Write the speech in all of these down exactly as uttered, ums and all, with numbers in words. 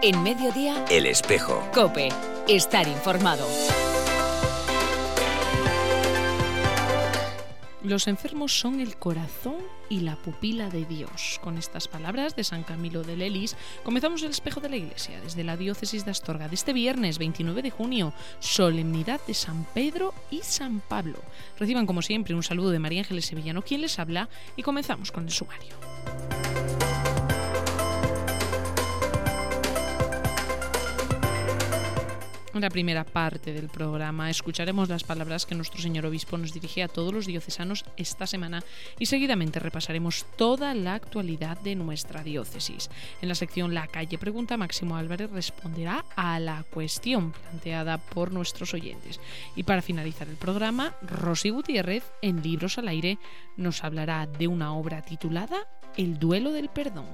En Mediodía, El Espejo. COPE. Estar informado. Los enfermos son el corazón y la pupila de Dios. Con estas palabras de San Camilo de Lelis comenzamos el Espejo de la Iglesia desde la diócesis de Astorga de este viernes veintinueve de junio, solemnidad de San Pedro y San Pablo. Reciban como siempre un saludo de María Ángeles Sevillano, quien les habla, y comenzamos con el sumario. En la primera parte del programa escucharemos las palabras que nuestro señor obispo nos dirige a todos los diocesanos esta semana y seguidamente repasaremos toda la actualidad de nuestra diócesis. En la sección La Calle Pregunta, Máximo Álvarez responderá a la cuestión planteada por nuestros oyentes. Y para finalizar el programa, Rosy Gutiérrez, en Libros al Aire, nos hablará de una obra titulada El duelo del perdón.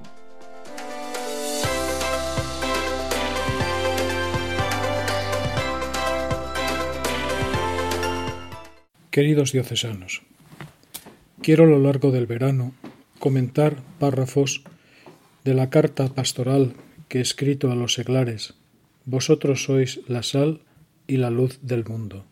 Queridos diocesanos, quiero a lo largo del verano comentar párrafos de la carta pastoral que he escrito a los seglares. Vosotros sois la sal y la luz del mundo.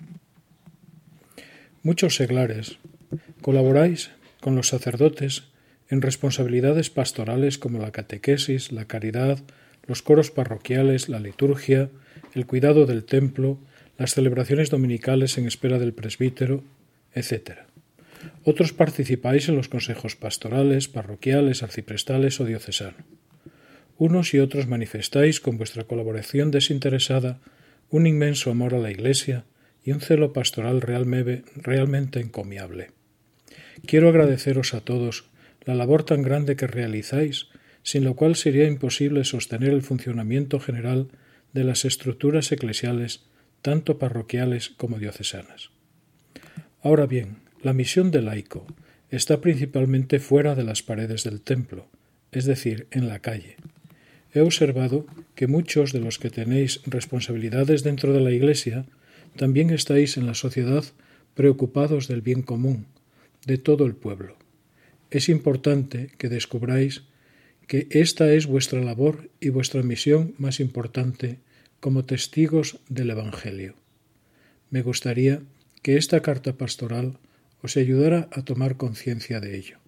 Muchos seglares colaboráis con los sacerdotes en responsabilidades pastorales como la catequesis, la caridad, los coros parroquiales, la liturgia, el cuidado del templo, las celebraciones dominicales en espera del presbítero, etcétera. Otros participáis en los consejos pastorales, parroquiales, arciprestales o diocesano. Unos y otros manifestáis con vuestra colaboración desinteresada un inmenso amor a la Iglesia y un celo pastoral realmente encomiable. Quiero agradeceros a todos la labor tan grande que realizáis, sin lo cual sería imposible sostener el funcionamiento general de las estructuras eclesiales tanto parroquiales como diocesanas. Ahora bien, la misión del laico está principalmente fuera de las paredes del templo, es decir, en la calle. He observado que muchos de los que tenéis responsabilidades dentro de la Iglesia también estáis en la sociedad preocupados del bien común, de todo el pueblo. Es importante que descubráis que esta es vuestra labor y vuestra misión más importante como testigos del Evangelio. Me gustaría que esta carta pastoral os ayudara a tomar conciencia de ello.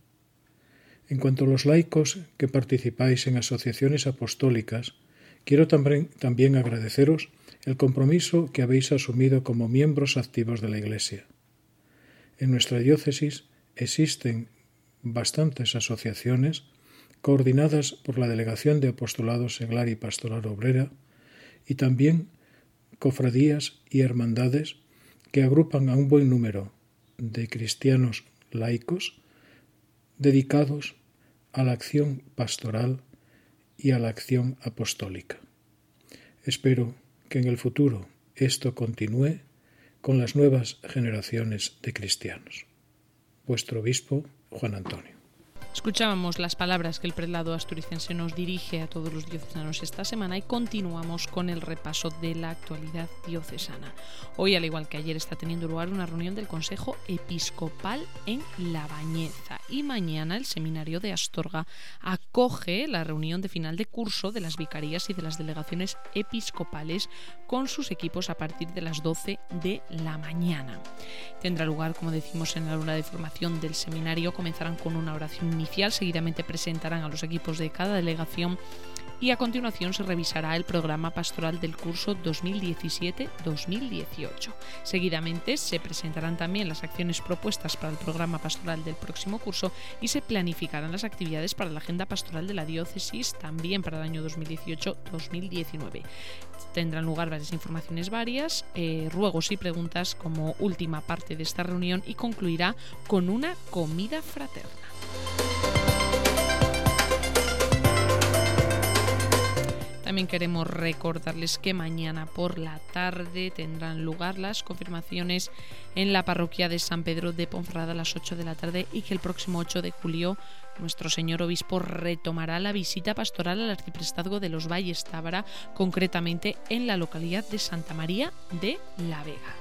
En cuanto a los laicos que participáis en asociaciones apostólicas, quiero también, también agradeceros el compromiso que habéis asumido como miembros activos de la Iglesia. En nuestra diócesis existen bastantes asociaciones coordinadas por la Delegación de Apostolado Seglar y Pastoral Obrera, y también cofradías y hermandades que agrupan a un buen número de cristianos laicos dedicados a la acción pastoral y a la acción apostólica. Espero que en el futuro esto continúe con las nuevas generaciones de cristianos. Vuestro obispo, Juan Antonio. Escuchábamos las palabras que el prelado asturicense nos dirige a todos los diocesanos esta semana y continuamos con el repaso de la actualidad diocesana. Hoy, al igual que ayer, está teniendo lugar una reunión del Consejo Episcopal en La Bañeza y mañana el Seminario de Astorga acoge la reunión de final de curso de las vicarías y de las delegaciones episcopales con sus equipos a partir de las doce de la mañana. Tendrá lugar, como decimos, en la aula de formación del seminario. Comenzarán con una oración inicial, seguidamente presentarán a los equipos de cada delegación y a continuación se revisará el programa pastoral del curso dos mil diecisiete dos mil dieciocho. Seguidamente se presentarán también las acciones propuestas para el programa pastoral del próximo curso y se planificarán las actividades para la agenda pastoral de la diócesis también para el año dos mil dieciocho dos mil diecinueve. Tendrán lugar varias informaciones varias, eh, ruegos y preguntas como última parte de esta reunión y concluirá con una comida fraterna. También queremos recordarles que mañana por la tarde tendrán lugar las confirmaciones en la parroquia de San Pedro de Ponferrada a las ocho de la tarde y que el próximo ocho de julio nuestro señor obispo retomará la visita pastoral al arciprestazgo de los Valles Tábara, concretamente en la localidad de Santa María de la Vega.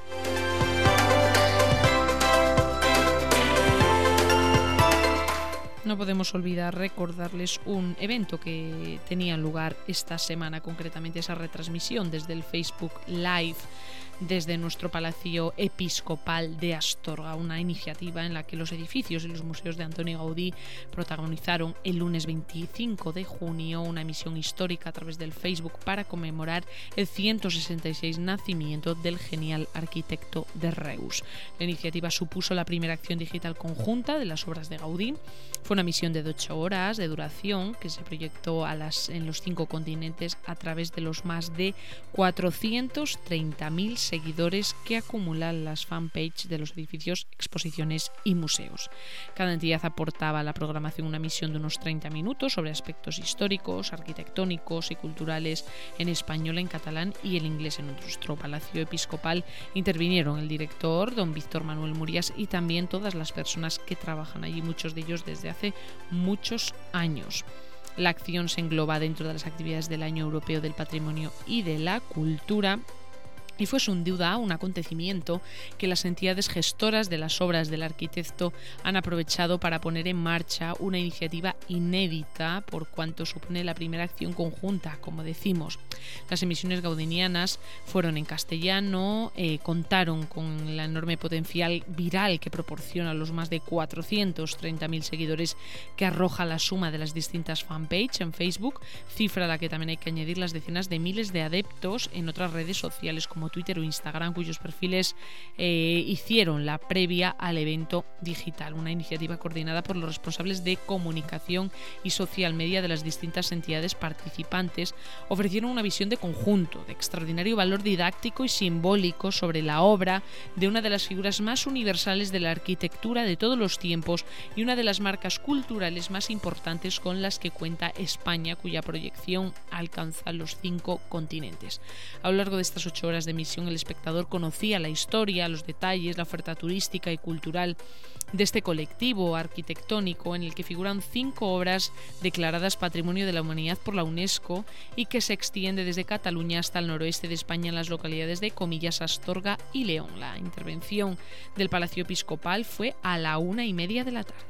no podemos olvidar recordarles un evento que tenía lugar esta semana, concretamente esa retransmisión desde el Facebook Live desde nuestro Palacio Episcopal de Astorga, una iniciativa en la que los edificios y los museos de Antoni Gaudí protagonizaron el lunes veinticinco de junio una emisión histórica a través del Facebook para conmemorar el ciento sesenta y seis nacimiento del genial arquitecto de Reus. La iniciativa supuso la primera acción digital conjunta de las obras de Gaudí. Fue una misión de ocho horas de duración que se proyectó a las, en los cinco continentes a través de los más de cuatrocientos treinta mil seguidores que acumulan las fanpage de los edificios, exposiciones y museos. Cada entidad aportaba a la programación una misión de unos treinta minutos sobre aspectos históricos, arquitectónicos y culturales en español, en catalán y en inglés. En nuestro Palacio Episcopal intervinieron el director, don Víctor Manuel Murias, y también todas las personas que trabajan allí, muchos de ellos desde hace muchos años. La acción se engloba dentro de las actividades del Año Europeo del Patrimonio y de la Cultura, y fue sin duda un acontecimiento que las entidades gestoras de las obras del arquitecto han aprovechado para poner en marcha una iniciativa inédita por cuanto supone la primera acción conjunta, como decimos. Las emisiones gaudinianas fueron en castellano, eh, contaron con el enorme potencial viral que proporciona los más de cuatrocientos treinta mil seguidores que arroja la suma de las distintas fanpages en Facebook, cifra a la que también hay que añadir las decenas de miles de adeptos en otras redes sociales como Twitter o Instagram, cuyos perfiles eh, hicieron la previa al evento digital. Una iniciativa coordinada por los responsables de comunicación y social media de las distintas entidades participantes, ofrecieron una visión de conjunto, de extraordinario valor didáctico y simbólico sobre la obra de una de las figuras más universales de la arquitectura de todos los tiempos y una de las marcas culturales más importantes con las que cuenta España, cuya proyección alcanza los cinco continentes. A lo largo de estas ocho horas de emisión, el espectador conocía la historia, los detalles, la oferta turística y cultural de este colectivo arquitectónico en el que figuran cinco obras declaradas Patrimonio de la Humanidad por la UNESCO y que se extiende desde Cataluña hasta el noroeste de España en las localidades de Comillas, Astorga y León. La intervención del Palacio Episcopal fue a la una y media de la tarde.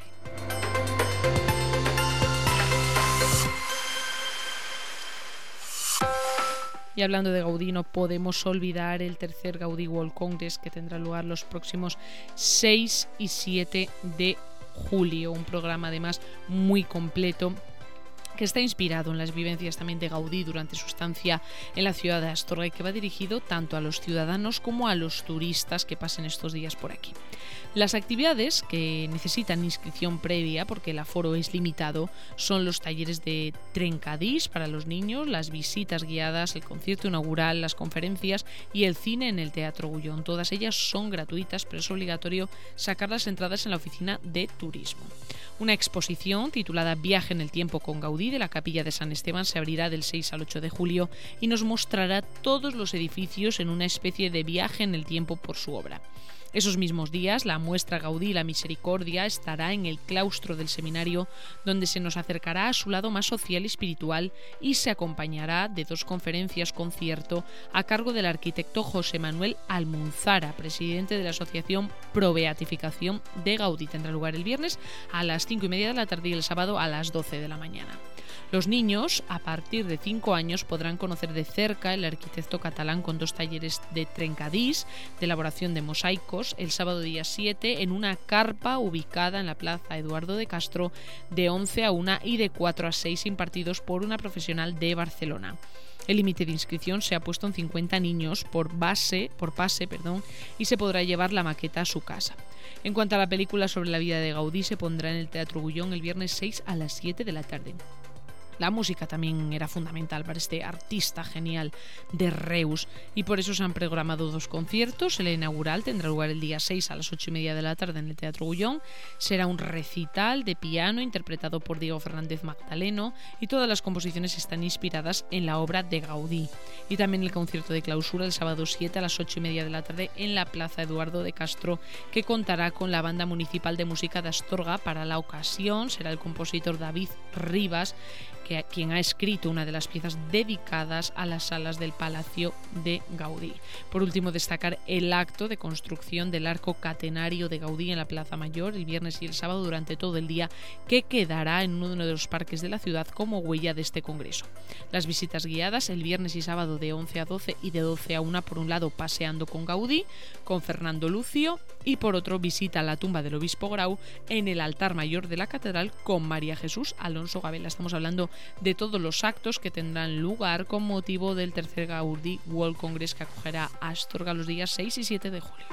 Y hablando de Gaudí, no podemos olvidar el tercer Gaudí World Congress que tendrá lugar los próximos seis y siete de julio. Un programa además muy completo que está inspirado en las vivencias también de Gaudí durante su estancia en la ciudad de Astorga y que va dirigido tanto a los ciudadanos como a los turistas que pasen estos días por aquí. Las actividades que necesitan inscripción previa, porque el aforo es limitado, son los talleres de trencadís para los niños, las visitas guiadas, el concierto inaugural, las conferencias y el cine en el Teatro Gullón. Todas ellas son gratuitas, pero es obligatorio sacar las entradas en la oficina de turismo. Una exposición titulada Viaje en el tiempo con Gaudí de la Capilla de San Esteban se abrirá del seis al ocho de julio y nos mostrará todos los edificios en una especie de viaje en el tiempo por su obra. Esos mismos días, la muestra Gaudí la Misericordia estará en el claustro del seminario, donde se nos acercará a su lado más social y espiritual y se acompañará de dos conferencias concierto a cargo del arquitecto José Manuel Almunzara, presidente de la Asociación Pro Beatificación de Gaudí. Tendrá lugar el viernes a las cinco y media de la tarde y el sábado a las doce de la mañana. Los niños, a partir de cinco años, podrán conocer de cerca el arquitecto catalán con dos talleres de trencadís, de elaboración de mosaicos, el sábado día siete en una carpa ubicada en la Plaza Eduardo de Castro de once a una y de cuatro a seis impartidos por una profesional de Barcelona. El límite de inscripción se ha puesto en cincuenta niños por base, por pase, perdón, y se podrá llevar la maqueta a su casa. En cuanto a la película sobre la vida de Gaudí, se pondrá en el Teatro Gullón el viernes seis a las siete de la tarde. La música también era fundamental para este artista genial de Reus y por eso se han programado dos conciertos. El inaugural tendrá lugar el día seis a las ocho y media de la tarde en el Teatro Gullón. Será un recital de piano interpretado por Diego Fernández Magdaleno y todas las composiciones están inspiradas en la obra de Gaudí. Y también el concierto de clausura el sábado siete a las ocho y media de la tarde en la Plaza Eduardo de Castro, que contará con la Banda Municipal de Música de Astorga. Para la ocasión será el compositor David Rivas que, quien ha escrito una de las piezas dedicadas a las salas del Palacio de Gaudí. Por último, destacar el acto de construcción del arco catenario de Gaudí en la Plaza Mayor el viernes y el sábado durante todo el día, que quedará en uno de los parques de la ciudad como huella de este congreso. Las visitas guiadas el viernes y sábado de once a doce y de doce a una, por un lado paseando con Gaudí, con Fernando Lucio, y por otro visita a la tumba del obispo Grau en el altar mayor de la catedral con María Jesús Alonso Gabela. Estamos hablando de todos los actos que tendrán lugar con motivo del tercer Gaudí World Congress que acogerá Astorga los días seis y siete de julio.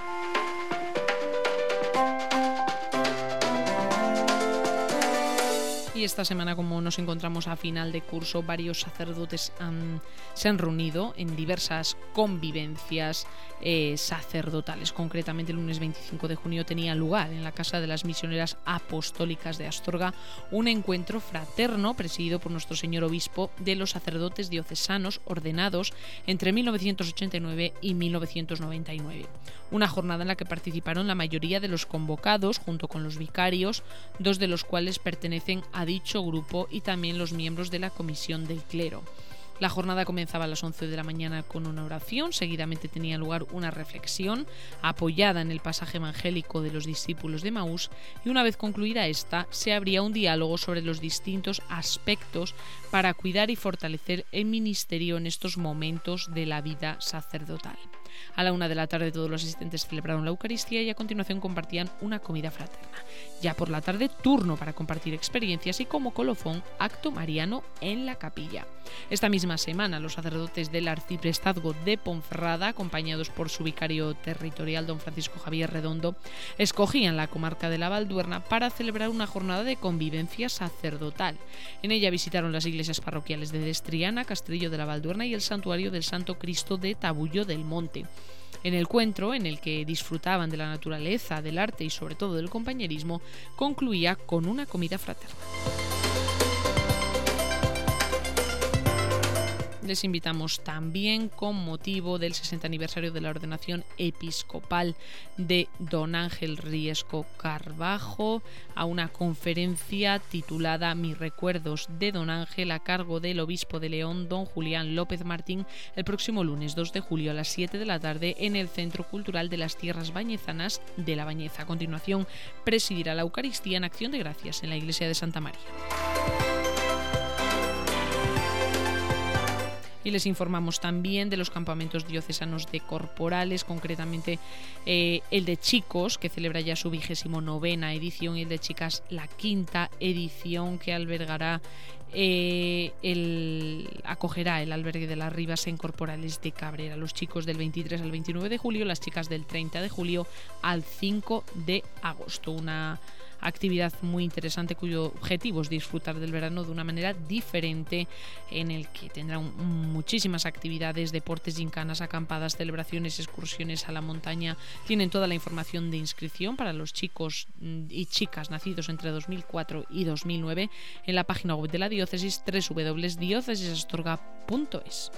Y esta semana, como nos encontramos a final de curso, varios sacerdotes han, se han reunido en diversas convivencias eh, sacerdotales. Concretamente, el lunes veinticinco de junio tenía lugar en la Casa de las Misioneras Apostólicas de Astorga un encuentro fraterno presidido por nuestro señor obispo de los sacerdotes diocesanos ordenados entre mil novecientos ochenta y nueve y mil novecientos noventa y nueve. Una jornada en la que participaron la mayoría de los convocados, junto con los vicarios, dos de los cuales pertenecen a dicho grupo, y también los miembros de la Comisión del Clero. La jornada comenzaba a las once de la mañana con una oración, seguidamente tenía lugar una reflexión apoyada en el pasaje evangélico de los discípulos de Maús, y una vez concluida esta, se abría un diálogo sobre los distintos aspectos para cuidar y fortalecer el ministerio en estos momentos de la vida sacerdotal. A la una de la tarde todos los asistentes celebraron la Eucaristía y a continuación compartían una comida fraterna. Ya por la tarde, turno para compartir experiencias y, como colofón, acto mariano en la capilla. Esta misma semana, los sacerdotes del arciprestazgo de Ponferrada, acompañados por su vicario territorial, don Francisco Javier Redondo, escogían la comarca de la Valduerna para celebrar una jornada de convivencia sacerdotal. En ella visitaron las iglesias parroquiales de Destriana, Castrillo de la Valduerna y el santuario del Santo Cristo de Tabullo del Monte. En el encuentro, en el que disfrutaban de la naturaleza, del arte y sobre todo del compañerismo, concluía con una comida fraterna. Les invitamos también, con motivo del sesenta aniversario de la ordenación episcopal de don Ángel Riesco Carbajo, a una conferencia titulada Mis recuerdos de don Ángel, a cargo del obispo de León, don Julián López Martín, el próximo lunes dos de julio a las siete de la tarde en el Centro Cultural de las Tierras Bañezanas de La Bañeza. A continuación, presidirá la Eucaristía en acción de gracias en la iglesia de Santa María. Y les informamos también de los campamentos diocesanos de corporales, concretamente eh, el de chicos, que celebra ya su vigésimo novena edición, y el de chicas la quinta edición, que albergará eh, el acogerá el albergue de las Rivas en Corporales de Cabrera. Los chicos del veintitrés al veintinueve de julio, las chicas del treinta de julio al cinco de agosto. Una actividad muy interesante cuyo objetivo es disfrutar del verano de una manera diferente, en el que tendrán muchísimas actividades, deportes, gincanas, acampadas, celebraciones, excursiones a la montaña. Tienen toda la información de inscripción para los chicos y chicas nacidos entre dos mil cuatro y dos mil nueve en la página web de la diócesis doble u doble u doble u punto diócesis astorga punto es.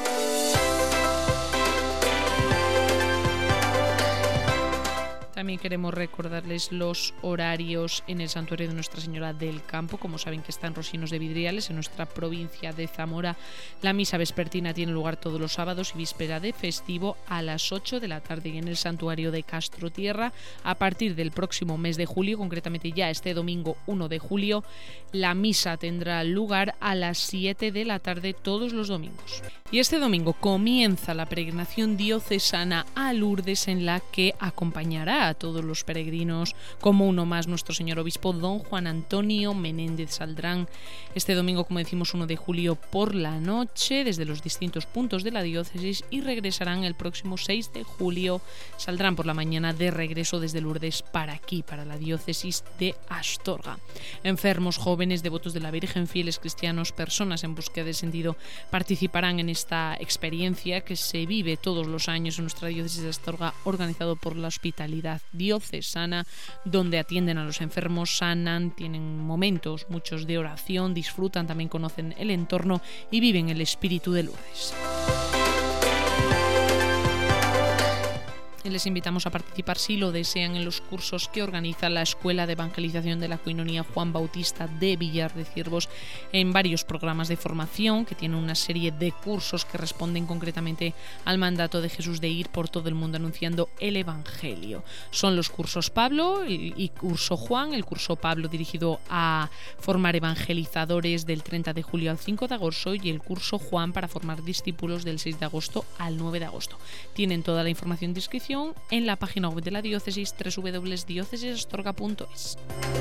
También queremos recordarles los horarios en el santuario de Nuestra Señora del Campo. Como saben, que está en Rosinos de Vidriales, en nuestra provincia de Zamora. La misa vespertina tiene lugar todos los sábados y víspera de festivo a las ocho de la tarde. Y en el santuario de Castro Tierra, a partir del próximo mes de julio, concretamente ya este domingo uno de julio, la misa tendrá lugar a las siete de la tarde todos los domingos. Y este domingo comienza la peregrinación diocesana a Lourdes, en la que acompañará a todos los peregrinos, como uno más, nuestro señor obispo don Juan Antonio Menéndez. Saldrán este domingo, como decimos, uno de julio por la noche desde los distintos puntos de la diócesis, y regresarán el próximo seis de julio. Saldrán por la mañana de regreso desde Lourdes para aquí, para la diócesis de Astorga. Enfermos, jóvenes, devotos de la Virgen, fieles cristianos, personas en búsqueda de sentido, participarán en esta experiencia que se vive todos los años en nuestra diócesis de Astorga, organizado por la Hospitalidad Diocesana, donde atienden a los enfermos, sanan, tienen momentos muchos de oración, disfrutan, también conocen el entorno y viven el espíritu de Lourdes. Les invitamos a participar, si lo desean, en los cursos que organiza la Escuela de Evangelización de la Coinonía Juan Bautista de Villar de Ciervos, en varios programas de formación que tienen una serie de cursos que responden concretamente al mandato de Jesús de ir por todo el mundo anunciando el Evangelio. Son los cursos Pablo y curso Juan, el curso Pablo dirigido a formar evangelizadores del treinta de julio al cinco de agosto y el curso Juan para formar discípulos del seis de agosto al nueve de agosto. Tienen toda la información de inscripción en la página web de la diócesis doble u doble u doble u punto diócesis astorga punto es.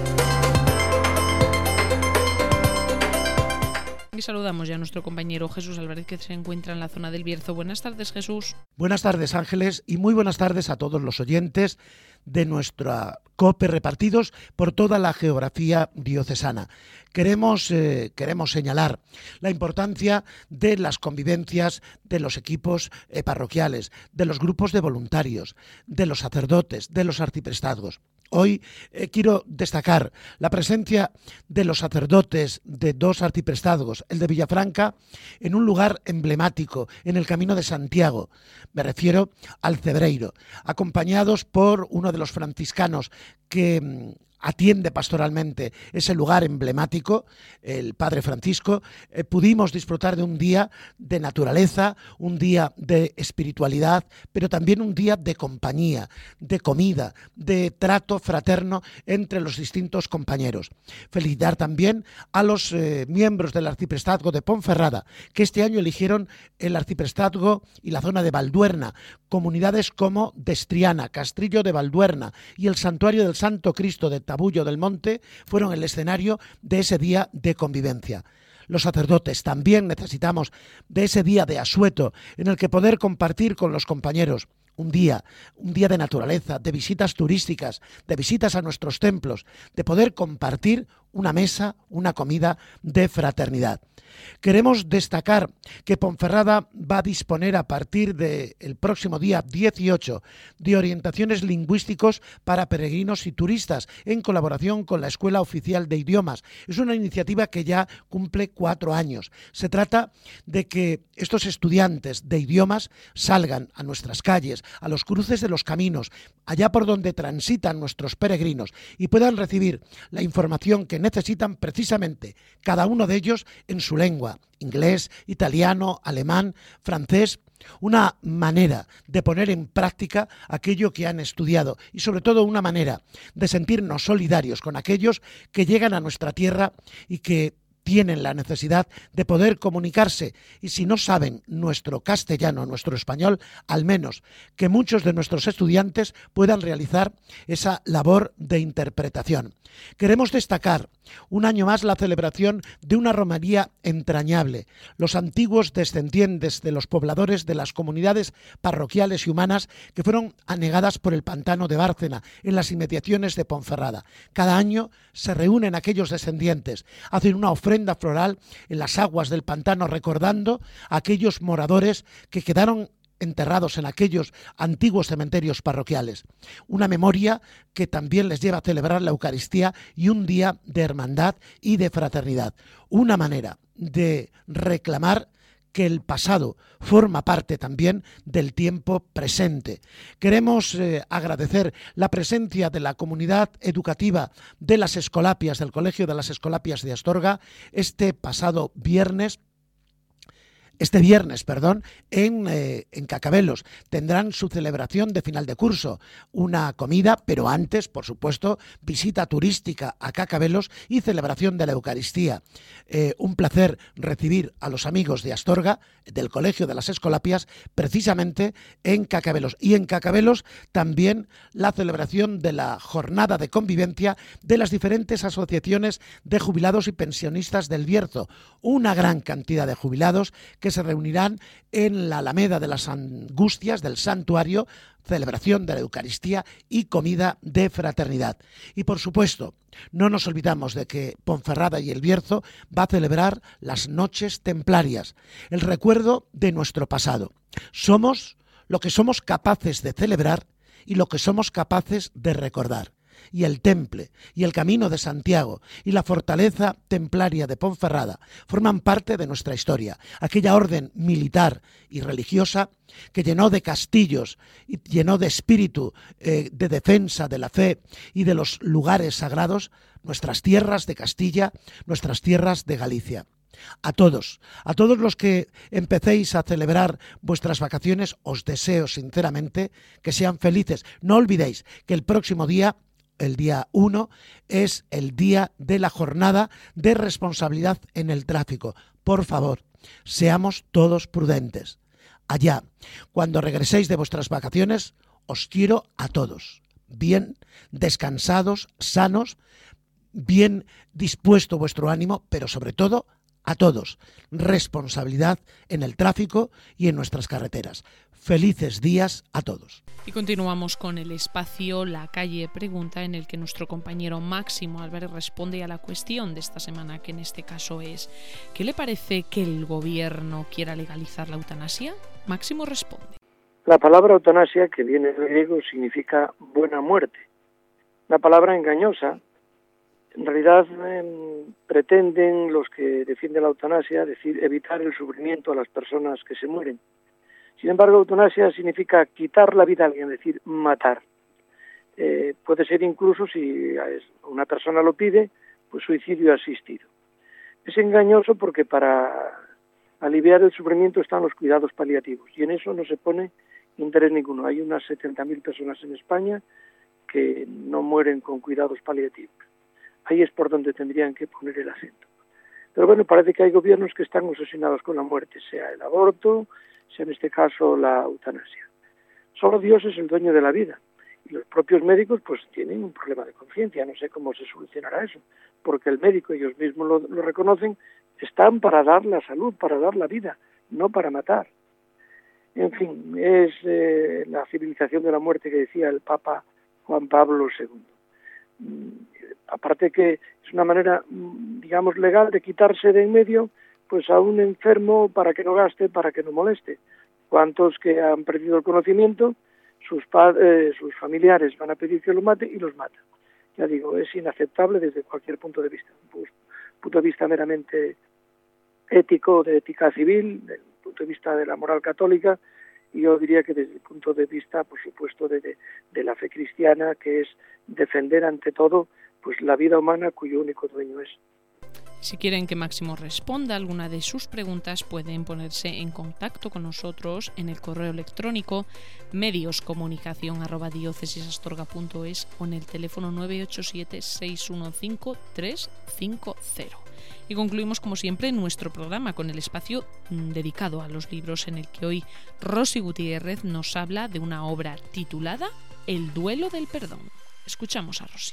Y saludamos ya a nuestro compañero Jesús Álvarez, que se encuentra en la zona del Bierzo. Buenas tardes, Jesús. Buenas tardes, Ángeles, y muy buenas tardes a todos los oyentes de nuestra COPE repartidos por toda la geografía diocesana. Queremos, eh, queremos señalar la importancia de las convivencias de los equipos eh, parroquiales, de los grupos de voluntarios, de los sacerdotes, de los arciprestazgos. Hoy eh, quiero destacar la presencia de los sacerdotes de dos arciprestazgos, el de Villafranca, en un lugar emblemático, en el Camino de Santiago. Me refiero al Cebreiro, acompañados por uno de los franciscanos que atiende pastoralmente ese lugar emblemático, el Padre Francisco. Eh, pudimos disfrutar de un día de naturaleza, un día de espiritualidad, pero también un día de compañía, de comida, de trato fraterno entre los distintos compañeros. Felicitar también a los eh, miembros del arciprestazgo de Ponferrada, que este año eligieron el arciprestazgo y la zona de Valduerna, comunidades como Destriana, Castrillo de Valduerna y el Santuario del Santo Cristo de Tabullo del Monte fueron el escenario de ese día de convivencia. Los sacerdotes también necesitamos de ese día de asueto en el que poder compartir con los compañeros un día, un día de naturaleza, de visitas turísticas, de visitas a nuestros templos, de poder compartir una mesa, una comida de fraternidad. Queremos destacar que Ponferrada va a disponer a partir del próximo día dieciocho de orientaciones lingüísticos para peregrinos y turistas en colaboración con la Escuela Oficial de Idiomas. Es una iniciativa que ya cumple cuatro años. Se trata de que estos estudiantes de idiomas salgan a nuestras calles, a los cruces de los caminos, allá por donde transitan nuestros peregrinos y puedan recibir la información que necesitan precisamente cada uno de ellos en su lengua, inglés, italiano, alemán, francés, una manera de poner en práctica aquello que han estudiado y sobre todo una manera de sentirnos solidarios con aquellos que llegan a nuestra tierra y que tienen la necesidad de poder comunicarse y si no saben nuestro castellano, nuestro español, al menos que muchos de nuestros estudiantes puedan realizar esa labor de interpretación. Queremos destacar un año más la celebración de una romería entrañable. Los antiguos descendientes de los pobladores de las comunidades parroquiales y humanas que fueron anegadas por el pantano de Bárcena en las inmediaciones de Ponferrada. Cada año se reúnen aquellos descendientes, hacen una ofrenda floral en las aguas del pantano recordando a aquellos moradores que quedaron enterrados en aquellos antiguos cementerios parroquiales. Una memoria que también les lleva a celebrar la Eucaristía y un día de hermandad y de fraternidad. Una manera de reclamar que el pasado forma parte también del tiempo presente. Queremos eh, agradecer la presencia de la comunidad educativa de las Escolapias, del Colegio de las Escolapias de Astorga, este pasado viernes, Este viernes, perdón, en, eh, en Cacabelos. Tendrán su celebración de final de curso, una comida, pero antes, por supuesto, visita turística a Cacabelos y celebración de la Eucaristía. Eh, un placer recibir a los amigos de Astorga, del Colegio de las Escolapias, precisamente en Cacabelos. Y en Cacabelos también la celebración de la jornada de convivencia de las diferentes asociaciones de jubilados y pensionistas del Bierzo. Una gran cantidad de jubilados que se reunirán en la Alameda de las Angustias del Santuario, celebración de la Eucaristía y comida de fraternidad. Y por supuesto, no nos olvidamos de que Ponferrada y el Bierzo va a celebrar las noches templarias, el recuerdo de nuestro pasado. Somos lo que somos capaces de celebrar y lo que somos capaces de recordar. y el Temple y el Camino de Santiago y la fortaleza templaria de Ponferrada forman parte de nuestra historia. Aquella orden militar y religiosa que llenó de castillos y llenó de espíritu eh, de defensa de la fe y de los lugares sagrados nuestras tierras de Castilla, nuestras tierras de Galicia. A todos, a todos los que empecéis a celebrar vuestras vacaciones, os deseo sinceramente que sean felices. No olvidéis que el próximo día, el día uno, es el día de la jornada de responsabilidad en el tráfico. Por favor, seamos todos prudentes. Allá, cuando regreséis de vuestras vacaciones, os quiero a todos, bien descansados, sanos, bien dispuesto vuestro ánimo, pero sobre todo a todos, responsabilidad en el tráfico y en nuestras carreteras. Felices días a todos. Y continuamos con el espacio La Calle Pregunta, en el que nuestro compañero Máximo Álvarez responde a la cuestión de esta semana, que en este caso es: ¿qué le parece que el gobierno quiera legalizar la eutanasia? Máximo responde. La palabra eutanasia, que viene del griego, significa buena muerte. Una palabra engañosa. En realidad eh, pretenden los que defienden la eutanasia decir evitar el sufrimiento a las personas que se mueren. Sin embargo, eutanasia significa quitar la vida a alguien, es decir, matar. Eh, puede ser incluso, si una persona lo pide, pues suicidio asistido. Es engañoso porque para aliviar el sufrimiento están los cuidados paliativos y en eso no se pone interés ninguno. Hay unas setenta mil personas en España que no mueren con cuidados paliativos. Ahí es por donde tendrían que poner el acento. Pero bueno, parece que hay gobiernos que están obsesionados con la muerte, sea el aborto, sea en este caso la eutanasia. Solo Dios es el dueño de la vida. Y los propios médicos pues tienen un problema de conciencia. No sé cómo se solucionará eso. Porque el médico, ellos mismos lo, lo reconocen, están para dar la salud, para dar la vida, no para matar. En fin, es eh, la civilización de la muerte que decía el Papa Juan Pablo segundo. Aparte que es una manera, digamos, legal de quitarse de en medio pues a un enfermo para que no gaste, para que no moleste. ¿Cuántos que han perdido el conocimiento, sus, eh, sus familiares van a pedir que lo mate y los matan? Ya digo, es inaceptable desde cualquier punto de vista. Pues, punto de vista meramente ético, de ética civil, desde el punto de vista de la moral católica, y yo diría que desde el punto de vista, por supuesto, de, de, de la fe cristiana, que es defender ante todo pues la vida humana cuyo único dueño es. Si quieren que Máximo responda a alguna de sus preguntas, pueden ponerse en contacto con nosotros en el correo electrónico medioscomunicación arroba diócesisastorga punto es o en el teléfono nueve ocho siete, seis uno cinco, tres cinco cero. Y concluimos, como siempre, nuestro programa con el espacio dedicado a los libros, en el que hoy Rosy Gutiérrez nos habla de una obra titulada El duelo del perdón. Escuchamos a Rosy.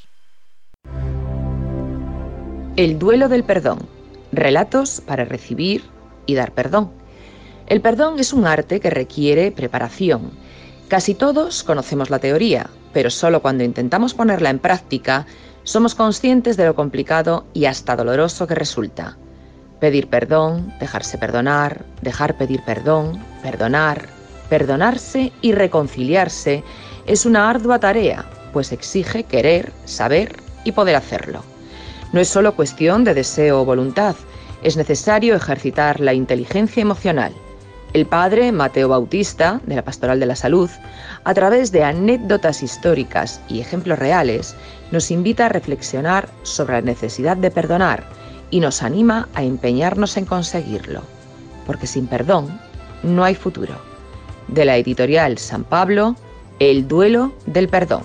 El duelo del perdón. Relatos para recibir y dar perdón. El perdón es un arte que requiere preparación. Casi todos conocemos la teoría, pero solo cuando intentamos ponerla en práctica somos conscientes de lo complicado y hasta doloroso que resulta. Pedir perdón, dejarse perdonar, dejar pedir perdón, perdonar, perdonarse y reconciliarse es una ardua tarea, pues exige querer, saber y poder hacerlo. No es solo cuestión de deseo o voluntad, es necesario ejercitar la inteligencia emocional. El padre Mateo Bautista, de la Pastoral de la Salud, a través de anécdotas históricas y ejemplos reales, nos invita a reflexionar sobre la necesidad de perdonar y nos anima a empeñarnos en conseguirlo. Porque sin perdón no hay futuro. De la editorial San Pablo, El duelo del perdón.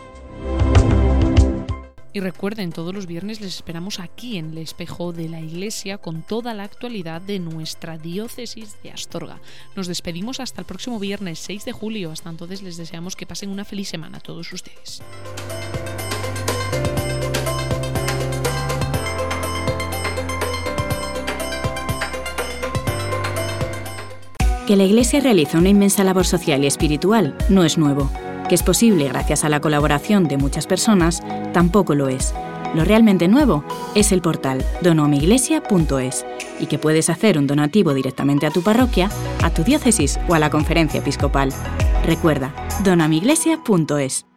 Y recuerden, todos los viernes les esperamos aquí en el Espejo de la Iglesia con toda la actualidad de nuestra diócesis de Astorga. Nos despedimos hasta el próximo viernes seis de julio. Hasta entonces les deseamos que pasen una feliz semana a todos ustedes. Que la Iglesia realiza una inmensa labor social y espiritual no es nuevo. Que es posible gracias a la colaboración de muchas personas, tampoco lo es. Lo realmente nuevo es el portal donomiglesia punto es y que puedes hacer un donativo directamente a tu parroquia, a tu diócesis o a la conferencia episcopal. Recuerda, donomiglesia punto es.